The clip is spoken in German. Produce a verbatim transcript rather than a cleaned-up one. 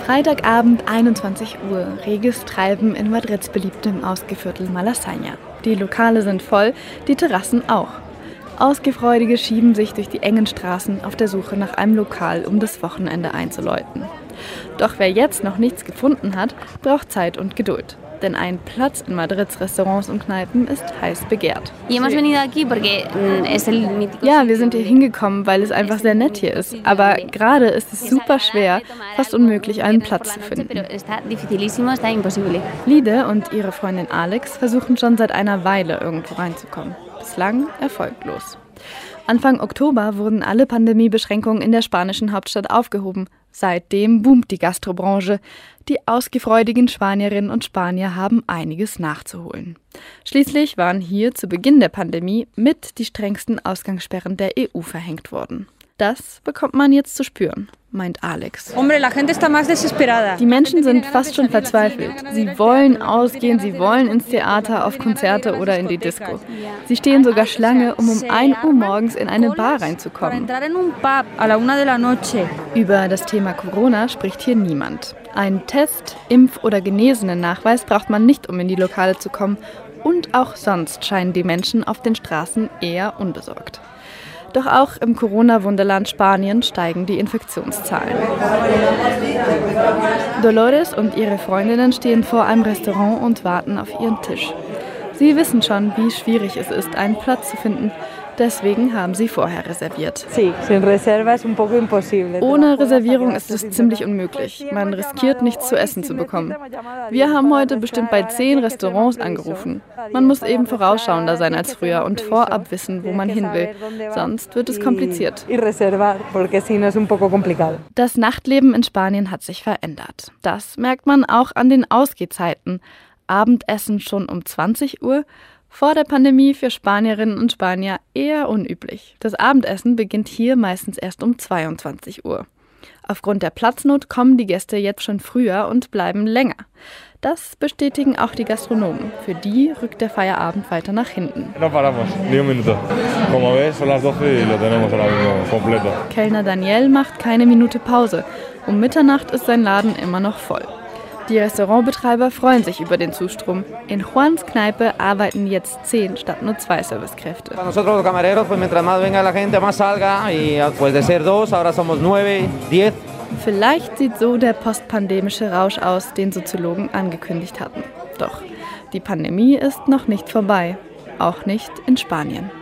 Freitagabend einundzwanzig Uhr, reges Treiben in Madrids beliebtem Ausgehviertel Malasaña. Die Lokale sind voll, die Terrassen auch. Ausgehfreudige schieben sich durch die engen Straßen auf der Suche nach einem Lokal, um das Wochenende einzuläuten. Doch wer jetzt noch nichts gefunden hat, braucht Zeit und Geduld. Denn ein Platz in Madrids Restaurants und Kneipen ist heiß begehrt. Ja, wir sind hier hingekommen, weil es einfach sehr nett hier ist. Aber gerade ist es super schwer, fast unmöglich, einen Platz zu finden. Lide und ihre Freundin Alex versuchen schon seit einer Weile irgendwo reinzukommen. Bislang erfolglos. Anfang Oktober wurden alle Pandemiebeschränkungen in der spanischen Hauptstadt aufgehoben. Seitdem boomt die Gastrobranche. Die ausgefreudigen Spanierinnen und Spanier haben einiges nachzuholen. Schließlich waren hier zu Beginn der Pandemie mit die strengsten Ausgangssperren der E U verhängt worden. Das bekommt man jetzt zu spüren, meint Alex. Die Menschen sind fast schon verzweifelt. Sie wollen ausgehen, sie wollen ins Theater, auf Konzerte oder in die Disco. Sie stehen sogar Schlange, um um ein Uhr morgens in eine Bar reinzukommen. Über das Thema Corona spricht hier niemand. Einen Test, Impf- oder Genesenen-Nachweis braucht man nicht, um in die Lokale zu kommen. Und auch sonst scheinen die Menschen auf den Straßen eher unbesorgt. Doch auch im Corona-Wunderland Spanien steigen die Infektionszahlen. Dolores und ihre Freundinnen stehen vor einem Restaurant und warten auf ihren Tisch. Sie wissen schon, wie schwierig es ist, einen Platz zu finden. Deswegen haben sie vorher reserviert. Ohne Reservierung ist es ziemlich unmöglich. Man riskiert, nichts zu essen zu bekommen. Wir haben heute bestimmt bei zehn Restaurants angerufen. Man muss eben vorausschauender sein als früher und vorab wissen, wo man hin will. Sonst wird es kompliziert. Das Nachtleben in Spanien hat sich verändert. Das merkt man auch an den Ausgehzeiten. Abendessen schon um zwanzig Uhr. Vor der Pandemie für Spanierinnen und Spanier eher unüblich. Das Abendessen beginnt hier meistens erst um zweiundzwanzig Uhr. Aufgrund der Platznot kommen die Gäste jetzt schon früher und bleiben länger. Das bestätigen auch die Gastronomen. Für die rückt der Feierabend weiter nach hinten. Kellner Daniel macht keine Minute Pause. Um Mitternacht ist sein Laden immer noch voll. Die Restaurantbetreiber freuen sich über den Zustrom. In Juans Kneipe arbeiten jetzt zehn statt nur zwei Servicekräfte. Vielleicht sieht so der postpandemische Rausch aus, den Soziologen angekündigt hatten. Doch die Pandemie ist noch nicht vorbei, auch nicht in Spanien.